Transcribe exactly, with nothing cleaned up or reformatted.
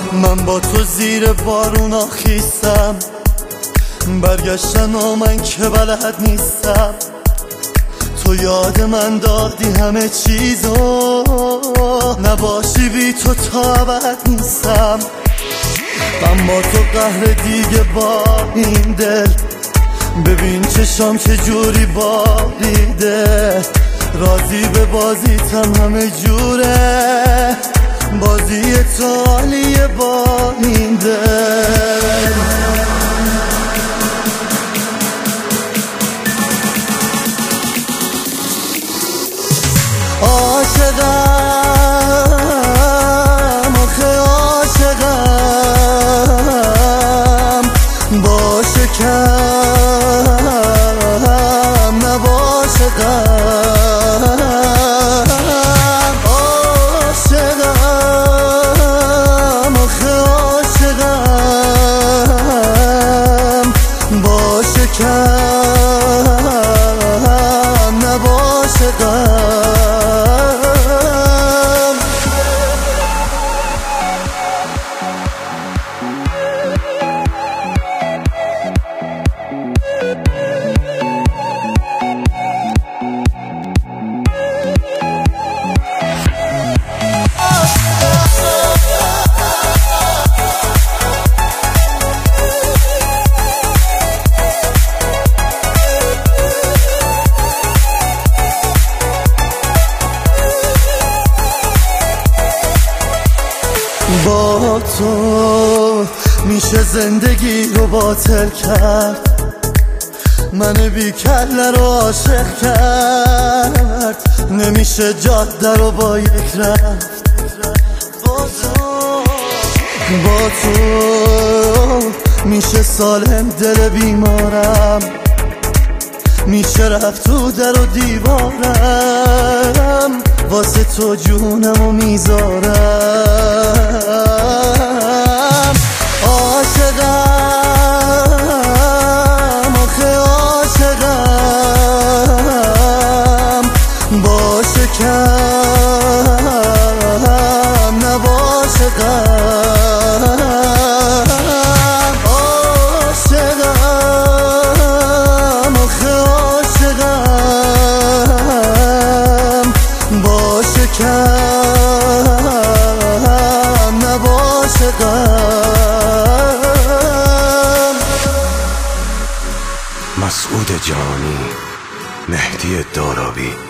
من با تو زیر بارونا خیستم، برگشتن و من که بلد نیستم. تو یاد من دادی همه چیزو، نباشی بی تو تا ابد نیستم. من با تو قهر دیگه با این دل، ببین چشام چجوری باریده. راضی به بازیتم همه جوره، بازی تو عالیه با این دل. عاشقم آخه عاشقم، باشه کم نباشه غم. عاشقم آخه عاشقم، باشه کم نباشه غم. با تو میشه زندگی رو باطل کرد، من بی کله رو عاشق کرد. نمیشه جاده رو با یک رفت. با تو با تو میشه سالم دل بیمارم، میشه رفت تو در و دیوارم. واسه تو جونمو میذارم. عاشقم آخه عاشقم، باشه کم نباشه غم. عاشقم آخه عاشقم، باشه کم نباشه غم. مسعود جانی، مهدی دارابی.